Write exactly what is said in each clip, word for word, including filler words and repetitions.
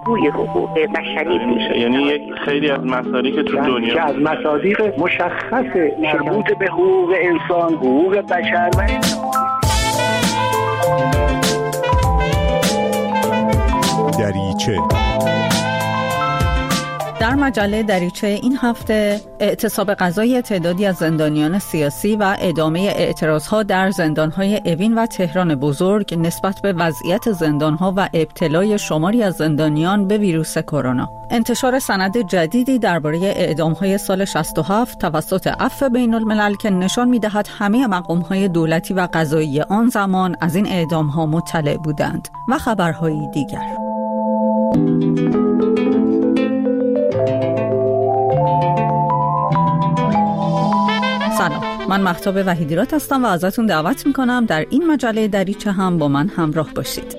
پاسخگوی حقوق بشری میشه. یعنی یک خیلی از مسائلی که تو دنیا که از مصادیق مشخص مربوط به حقوق انسان، حقوق بشر و دریچه. در مجله دریچه این هفته اعتصاب قضایی تعدادی از زندانیان سیاسی و ادامه اعتراضها در زندانهای اوین و تهران بزرگ نسبت به وضعیت زندانها و ابتلای شماری از زندانیان به ویروس کرونا. انتشار سند جدیدی درباره اعدامهای سال شصت و هفت توسط عفو بین الملل که نشان می‌دهد همه مقام‌های دولتی و قضایی آن زمان از این اعدامها مطلع بودند و خبرهایی دیگر. سلام، من مهتاب وحیدیرات هستم و ازتون دعوت میکنم در این مجله دریچه هم با من همراه باشید.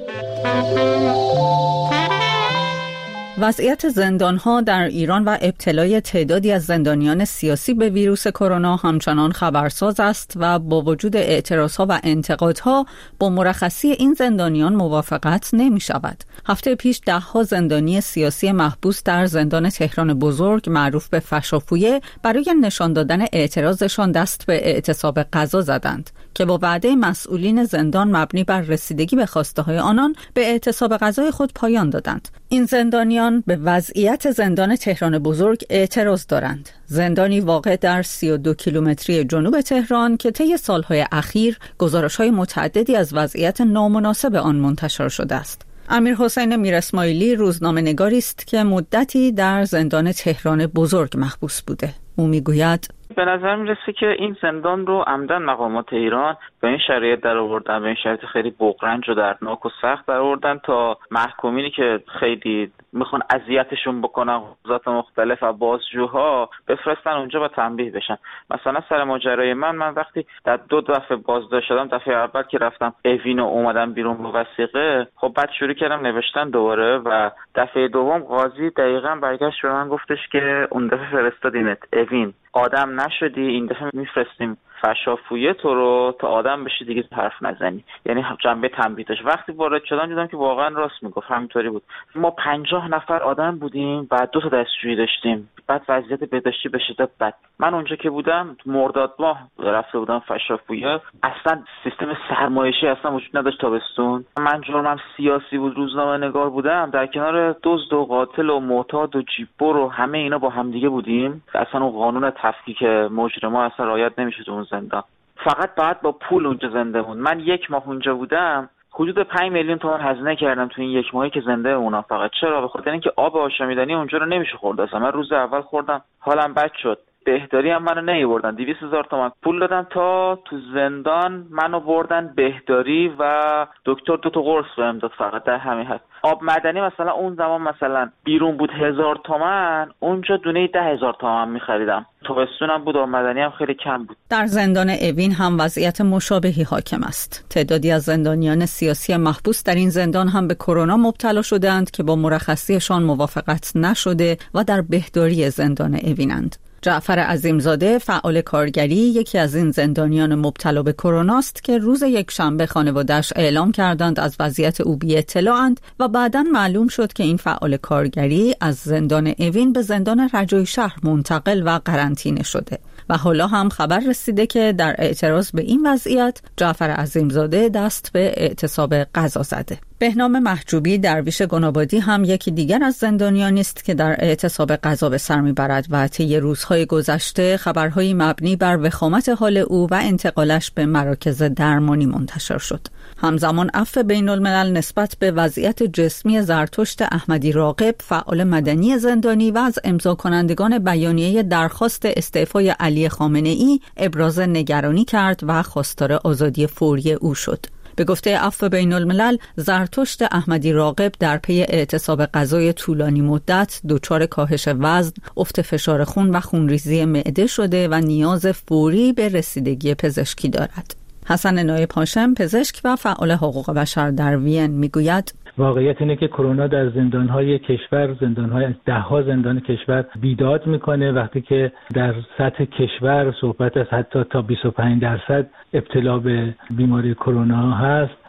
وضعیت زندان‌ها در ایران و ابتلای تعدادی از زندانیان سیاسی به ویروس کرونا همچنان خبرساز است و با وجود اعتراضها و انتقادها با مرخصی این زندانیان موافقت نمی‌شود. هفته پیش ده‌ها زندانی سیاسی محبوس در زندان تهران بزرگ معروف به فشافویه برای نشان دادن اعتراضشان دست به اعتصاب قضا زدند که با وعده مسئولین زندان مبنی بر رسیدگی به خواسته‌های آنان به اعتصاب قضای خود پایان دادند. این زندانیان به وضعیت زندان تهران بزرگ اعتراض دارند. زندانی واقع در سی و دو کیلومتری جنوب تهران که طی سالهای اخیر گزارش‌های متعددی از وضعیت نامناسب آن منتشر شده است. امیرحسین میراسماعیلی روزنامه‌نگاری است که مدتی در زندان تهران بزرگ محبوس بوده. او میگوید به نظر میرسه که این زندان رو عمدن مقامات ایران به این شرایط در آوردن، به این شرایط خیلی بغرنج و دردناک و سخت در آوردن تا محکومینی که خیلی میخوان اذیتشون بکنن، قضات مختلف و بازجوها بفرستن اونجا و تنبیه بشن. مثلا سر ماجرای من من وقتی در دو دفعه بازداشت شدم، دفعه اول که رفتم اوین و اومدم بیرون با وثیقه، خب بعد شروع کردم نوشتن دوباره و دفعه دوم قاضی دقیقاً برگشت به من گفتش که اون دفعه فرستادینت اوین، آدم نشدی، این دفعه میفرستیم فشافویه تو رو تا آدم بشی دیگه حرف نزنی. یعنی جنبه تنبیه داشت. وقتی وارد شدم دیدم که واقعا راست میگفت، همینطوری بود. ما پنجاه نفر آدم بودیم و دو تا دستشویی داشتیم، بعد وضعیت بهداشتی به شدت بد. من اونجا که بودم مرداد ماه رفته بودم فشافویه، اصلا سیستم سرمایشی اصلا وجود نداشت تابستون. من جرمم سیاسی بود، روزنامه نگار بودم، در کنار دزد و قاتل و معتاد و جیببر و همه اینا با همدیگه بودیم. اصلا اون قانون تفکیک مجرما اصلا رعایت نمیشه تو اون زندان. فقط بعد با پول اونجا زنده بود. من یک ماه اونجا بودم، حدود پنج میلیون تومان هزینه کردم تو این یک ماهی که زنده اونا. فقط چرا؟ به خاطر اینکه آب آشامیدنی اونجا رو نمیشه خورد. اصلا من روز اول خوردم حالم بد شد. بهداری هم منو نیاوردن، دویست هزار تومان پول دادم تا تو زندان منو بردن بهداری و دکتر دو تا قرص بهم داد. فقط در همین حد. آب معدنی مثلا اون زمان مثلا بیرون بود هزار تومان، اونجا دونه ده هزار تومان می‌خریدم. تابستونم بود، آب معدنی هم خیلی کم بود. در زندان اوین هم وضعیت مشابهی حاکم است. تعدادی از زندانیان سیاسی محبوس در این زندان هم به کرونا مبتلا شدند که با مرخصیشان موافقت نشده و در بهداری زندان اوینند. جعفر عظیمزاده فعال کارگری یکی از این زندانیان مبتلا به کرونا است که روز یک شنبه خانواده‌اش اعلام کردند از وضعیت او بی اطلاعند و بعداً معلوم شد که این فعال کارگری از زندان اوین به زندان رجایی شهر منتقل و قرنطینه شده و حالا هم خبر رسیده که در اعتراض به این وضعیت جعفر عظیمزاده دست به اعتصاب قضا زده. بهنام محجوبی درویش گنابادی هم یکی دیگر از زندانیانی است که در اعتصاب قضا به سر میبرد و طی روزهای گذشته خبرهای مبنی بر وخامت حال او و انتقالش به مراکز درمانی منتشر شد. همزمان عفو بین الملل نسبت به وضعیت جسمی زرتشت احمدی راغب فعال مدنی زندانی و از امضا کنندگان بیانیه درخواست استعفای علی خامنه‌ای ابراز نگرانی کرد و خواستار آزادی فوری او شد. به گفته عفو بین الملل، زرتشت احمدی راغب در پی اعتصاب غذای طولانی مدت دچار کاهش وزن، افت فشار خون و خونریزی معده شده و نیاز فوری به رسیدگی پزشکی دارد. حسن نایب هاشم، پزشک و فعال حقوق بشر در وین، میگوید واقعیت اینه که کرونا در زندان‌های کشور، زندان‌های ده‌ها زندان کشور بیداد میکنه. وقتی که در سطح کشور صحبت از حتی تا بیست و پنج درصد ابتلا به بیماری کرونا هست،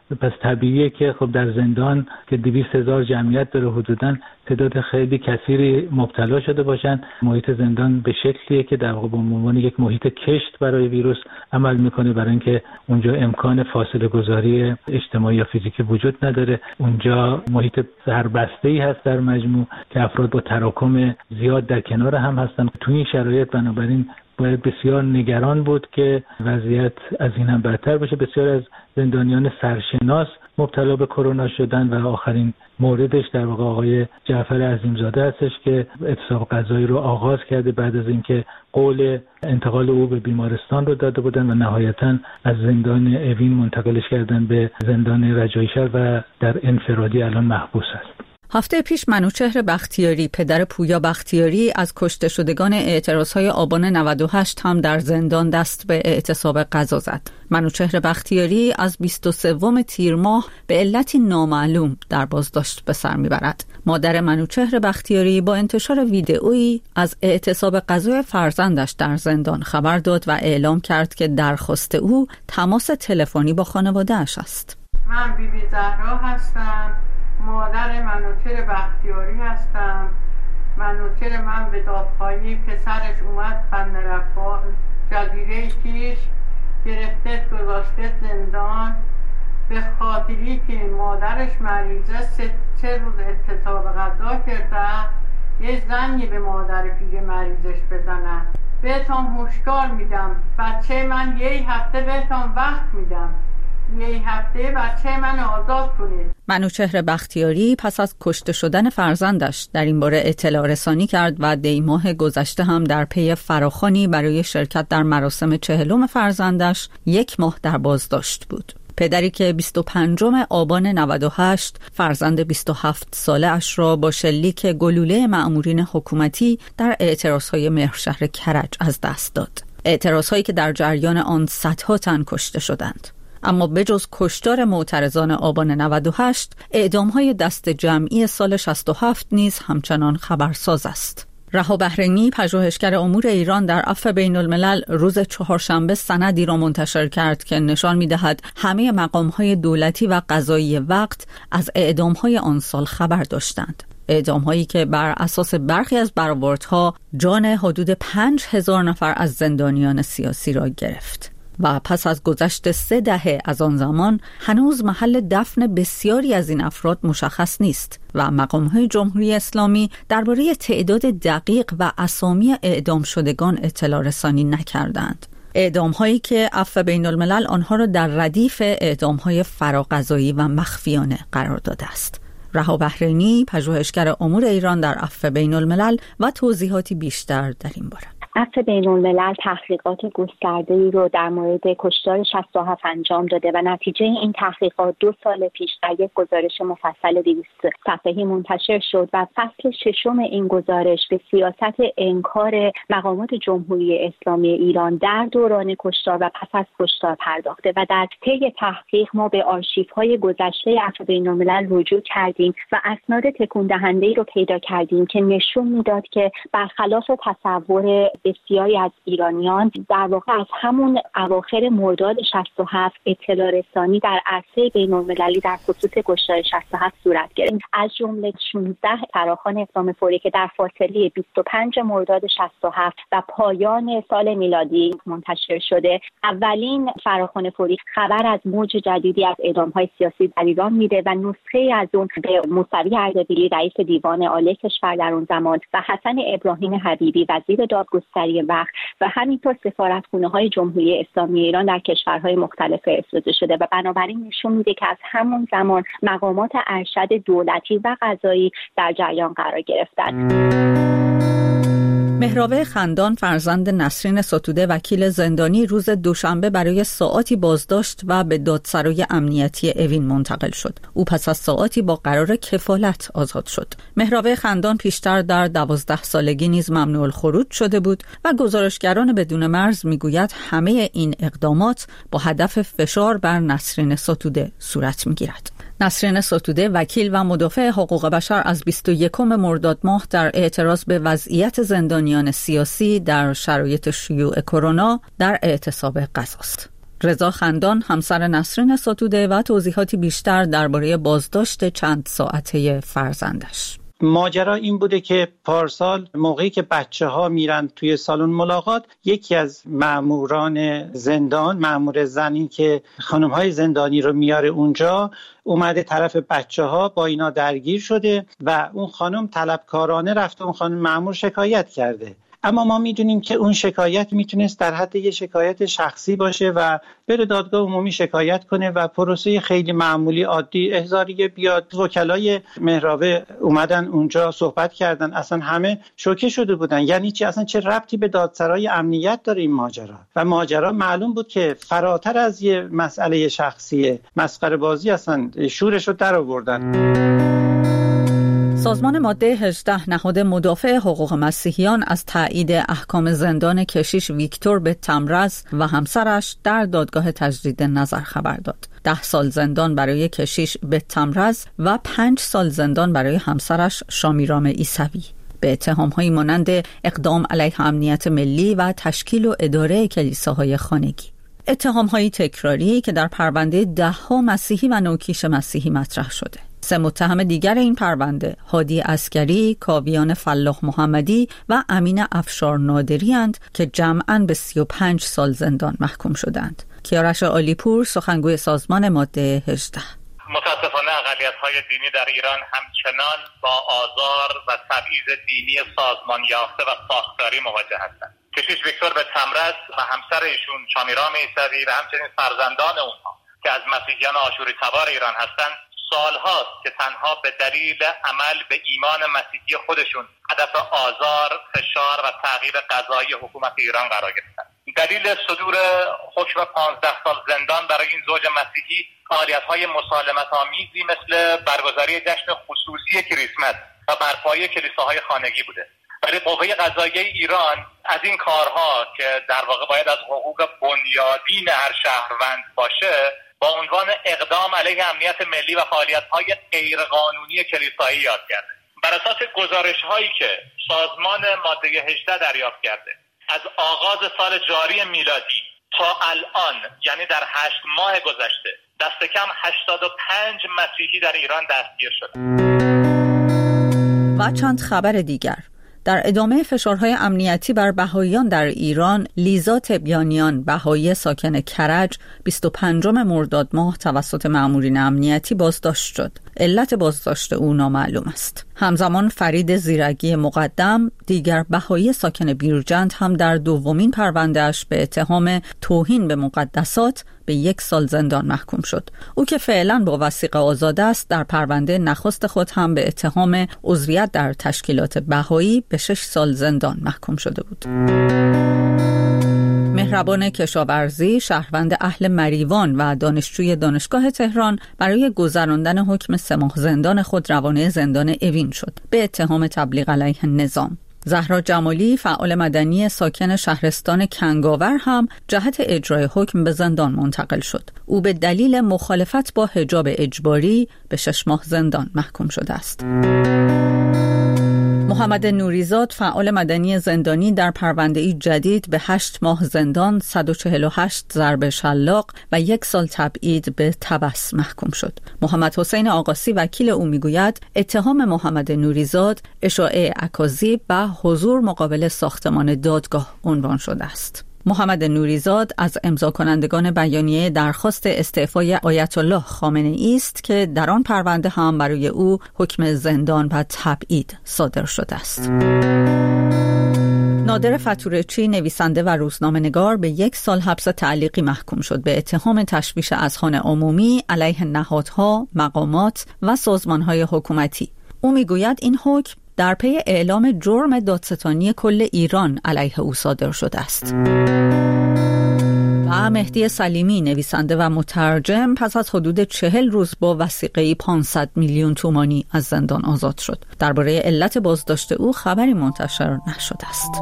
پس طبیعیه که خب در زندان که دویست هزار جمعیت داره حدوداً تعداد خیلی کثیری مبتلا شده باشن. محیط زندان به شکلیه که در واقع به عنوان یک محیط کشت برای ویروس عمل میکنه، برای اینکه اونجا امکان فاصله گذاری اجتماعی یا فیزیکی وجود نداره. اونجا محیط سربسته‌ای هست در مجموع که افراد با تراکم زیاد در کنار هم هستن. تو این شرایط بنابراین باید بسیار نگران بود که وضعیت از این هم بدتر بشه. بسیار از زندانیان سرشناس مبتلا به کرونا شدن و آخرین موردش در واقع آقای جعفر عظیمزاده هستش که اعتصاب غذایی رو آغاز کرده بعد از اینکه قول انتقال او به بیمارستان رو داده بودن و نهایتاً از زندان اوین منتقلش کردن به زندان رجایی شهر و در انفرادی الان محبوس است. هفته پیش منوچهر بختیاری، پدر پویا بختیاری، از کشته شدگان اعتراضهای آبان نود و هشت هم در زندان دست به اعتصاب غذا زد. منوچهر بختیاری از بیست و سوم تیر ماه به علتی نامعلوم در بازداشت به سر میبرد. مادر منوچهر بختیاری با انتشار ویدئویی از اعتصاب غذای فرزندش در زندان خبر داد و اعلام کرد که درخواست او تماس تلفنی با خانواده‌اش است. من بی بی زهرا هستم، مادر منوچهر بختیاری هستم. منوچهر من به دادخواهی پسرش اومد بندرعباس جزیره کیش گرفته گذاشته زندان به خاطری که مادرش مریضه سه, سه روز اعتصاب غذا کرده. یه زنی به مادر پیر مریضش بزنن. بهتون هشدار میدم، بچه من یه هفته بهتون وقت میدم، یه هفته بچه من آزاد کنید. منوچهر بختیاری پس از کشته شدن فرزندش در این باره اطلاع رسانی کرد و دی ماه گذشته هم در پی فراخوانی برای شرکت در مراسم چهلم فرزندش یک ماه در بازداشت بود. پدری که بیست و پنجم آبان نود و هشت فرزند بیست و هفت ساله اش را با شلیک گلوله مأمورین حکومتی در اعتراضهای مهرشهر کرج از دست داد. اعتراضهایی که در جریان آن صدها تن کشته شدند. اما بجز کشتار معترضان آبان نود و هشت، اعدام‌های دست جمعی سال شصت و هفت نیز همچنان خبرساز است. رها بحرینی، پژوهشگر امور ایران در عفو بین الملل، روز چهارشنبه سندی را منتشر کرد که نشان می‌دهد همه مقام‌های دولتی و قضایی وقت از اعدام‌های آن سال خبر داشتند. اعدام‌هایی که بر اساس برخی از برآوردها جان حدود پنج هزار نفر از زندانیان سیاسی را گرفت. و پس از گذشت سه دهه از آن زمان هنوز محل دفن بسیاری از این افراد مشخص نیست و مقام‌های جمهوری اسلامی درباره تعداد دقیق و اسامی اعدام شدگان اطلاع رسانی نکردند. اعدام‌هایی که عفو بین الملل آنها را در ردیف اعدام‌های فراقضایی و مخفیانه قرار داده است. رها بحرینی، پژوهشگر امور ایران در عفو بین الملل، و توضیحاتی بیشتر در این باره. عفو بین الملل تحقیقات گسترده‌ای رو در مورد کشتار شصت و هفت انجام داده و نتیجه این تحقیقات دو سال پیش در یک گزارش مفصل دویست صفحه‌ای منتشر شد و فصل ششم این گزارش به سیاست انکار مقامات جمهوری اسلامی ایران در دوران کشتار و پس از کشتار پرداخته و در طی تحقیق ما به آرشیوهای گذشته عفو بین الملل رجوع کردیم و اسناد تکون دهنده‌ای رو پیدا کردیم که نشون میداد که برخلاف تصور بسیاری از ایرانیان در واقع از همون اواخر مرداد شصت و هفت اطلاع رسانی در عرصه بین‌المللی در خصوص کشتار شصت و هفت صورت گرفت. از جمله شانزده فراخوان اقدام فوری که در فاصله بیست و پنج مرداد شصت و هفت و پایان سال میلادی منتشر شده. اولین فراخوان فوری خبر از موج جدیدی از اعدام‌های سیاسی در ایران میده و نسخه از اون به موسوی اردبیلی رئیس دیوان عالی کشور در اون زمان و حسن ابراهیم حبیبی وزیر دادگستری وقت و همینطور سفارتخانه‌های جمهوری اسلامی ایران در کشورهای مختلف فرستاده شده و بنابراین نشون میده که از همون زمان مقامات ارشد دولتی و قضایی در جریان قرار گرفتند. مهراوه خندان، فرزند نسرین ستوده، وکیل زندانی، روز دوشنبه برای ساعاتی بازداشت و به دادسرای امنیتی اوین منتقل شد. او پس از ساعاتی با قرار کفالت آزاد شد. مهراوه خندان پیشتر در دوازده سالگی نیز ممنوع الخروج شده بود و گزارشگران بدون مرز میگوید همه این اقدامات با هدف فشار بر نسرین ستوده صورت میگیرد. نسرین ستوده، وکیل و مدافع حقوق بشر، از بیست و یکم مرداد ماه در اعتراض به وضعیت زندانیان سیاسی در شرایط شیوع کرونا در اعتصاب غذاست. رضا خندان همسر نسرین ستوده و توضیحاتی بیشتر درباره بازداشت چند ساعته فرزندش. ماجرا این بوده که پارسال موقعی که بچه ها میرن توی سالن ملاقات، یکی از ماموران زندان، مامور زنی که خانم های زندانی رو میاره اونجا، اومده طرف بچه ها با اینا درگیر شده و اون خانم طلبکارانه رفته اون خانم مامور شکایت کرده. اما ما میدونیم که اون شکایت میتونست در حد یه شکایت شخصی باشه و بره دادگاه عمومی شکایت کنه و پروسه خیلی معمولی عادی احضاریه بیاد. وکلای مهراوه اومدن اونجا صحبت کردن، اصلا همه شوکه شده بودن. یعنی چی؟ اصلا چه ربطی به دادسرای امنیت داره این ماجرا؟ و ماجرا معلوم بود که فراتر از یه مسئله شخصیه، مسخره بازی، اصلا شورش رو در آوردن. سازمان ماده هجده نهاد مدافع حقوق مسیحیان از تایید احکام زندان کشیش ویکتور بتمرز و همسرش در دادگاه تجدید نظر خبر داد. ده سال زندان برای کشیش بتمرز و پنج سال زندان برای همسرش شامیرام عیسوی به اتهام‌هایی مانند اقدام علیه امنیت ملی و تشکیل و اداره کلیساهای خانگی. اتهام‌های تکراری که در پرونده ده‌ها مسیحی و نوکیش مسیحی مطرح شده. سه متهم دیگر این پرونده، هادی عسکری، کاویان فلاح محمدی و امین افشار نادری اند که جمعاً به سی و پنج سال زندان محکوم شدند. کیارش عالیپور، سخنگوی سازمان ماده هجده: متاسفانه اقلیت‌های دینی در ایران همچنان با آزار و تبعیض دینی سازمان یافته و ساختاری مواجه هستند. کشیش ویکتور بتمرز و همسر ایشون شامیرام عیسوی و همچنین فرزندان اونها که از مسیحیان آشوری تبار ایران هستند، سالهاست که تنها به دلیل عمل به ایمان مسیحی خودشون هدف آزار، فشار و تغییر قضایی حکومت ایران قرار گرفتن. دلیل صدور حکم پانزده سال زندان برای این زوج مسیحی فعالیت‌های مسالمت‌آمیزی مثل برگزاری جشن خصوصی کریسمس و برپایی کلیساهای خانگی بوده. ولی قوه قضاییه ایران از این کارها که در واقع باید از حقوق بنیادین هر شهروند باشه، با عنوان اقدام علیه امنیت ملی و فعالیت‌های غیرقانونی کلیسایی یاد کرده. بر اساس گزارش‌هایی که سازمان ماده هجده دریافت کرده، از آغاز سال جاری میلادی تا الان، یعنی در هشت ماه گذشته، دست کم هشتاد و پنج مسیحی در ایران دستگیر شده. و چند خبر دیگر. در ادامه فشارهای امنیتی بر بهائیان در ایران، لیزا تبیانیان، بهایی ساکن کرج، بیست و پنجم مرداد ماه توسط مأمورین امنیتی بازداشت شد. علت بازداشت او نامعلوم است. همزمان فرید زیرگی مقدم، دیگر بهایی ساکن بیرجند، هم در دومین پرونده‌اش به اتهام توهین به مقدسات به یک سال زندان محکوم شد. او که فعلا با وثیقه آزاد است، در پرونده نخست خود هم به اتهام عضویت در تشکیلات بهایی به شش سال زندان محکوم شده بود. مهربان کشاورزی، شهروند اهل مریوان و دانشجوی دانشگاه تهران، برای گذراندن حکم سه ماه زندان خود روانه زندان اوین شد به اتهام تبلیغ علیه نظام. زهرا جمالی، فعال مدنی ساکن شهرستان کنگاور، هم جهت اجرای حکم به زندان منتقل شد. او به دلیل مخالفت با حجاب اجباری به شش ماه زندان محکوم شده است. محمد نوریزاد، فعال مدنی زندانی، در پرونده‌ای جدید به هشت ماه زندان، صد و چهل و هشت ضرب شلاق و یک سال تبعید به تبس محکوم شد. محمد حسین آقاسی، وکیل او، میگوید اتهام محمد نوریزاد اشاعه اکاذیب و حضور مقابل ساختمان دادگاه عنوان شده است. محمد نوریزاد از امضا کنندگان بیانیه درخواست استعفای آیت الله خامنه ای است که در آن پرونده هم برای او حکم زندان و تبعید صادر شده است. نادر فتورچی، نویسنده و روزنامه‌نگار، به یک سال حبس تعلیقی محکوم شد به اتهام تشویش اذهان عمومی علیه نهادها، مقامات و سازمان‌های حکومتی. او میگوید این حکم در پی اعلام جرم دادستانی کل ایران علیه او صادر شده است. و مهدی سلیمی، نویسنده و مترجم، پس از حدود چهل روز با وثیقه پانصد میلیون تومانی از زندان آزاد شد. درباره علت بازداشت او خبری منتشر نشده است.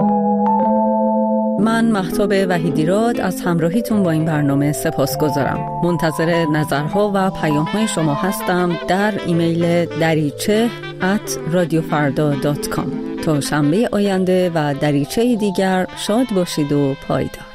من مهتاب وحیدیراد از همراهیتون با این برنامه سپاسگزارم. منتظر نظرها و پیام‌های شما هستم در ایمیل دریچه ات رادیو فردا دات کام. تا شنبه آینده و دریچه دیگر، شاد باشید و پایدار.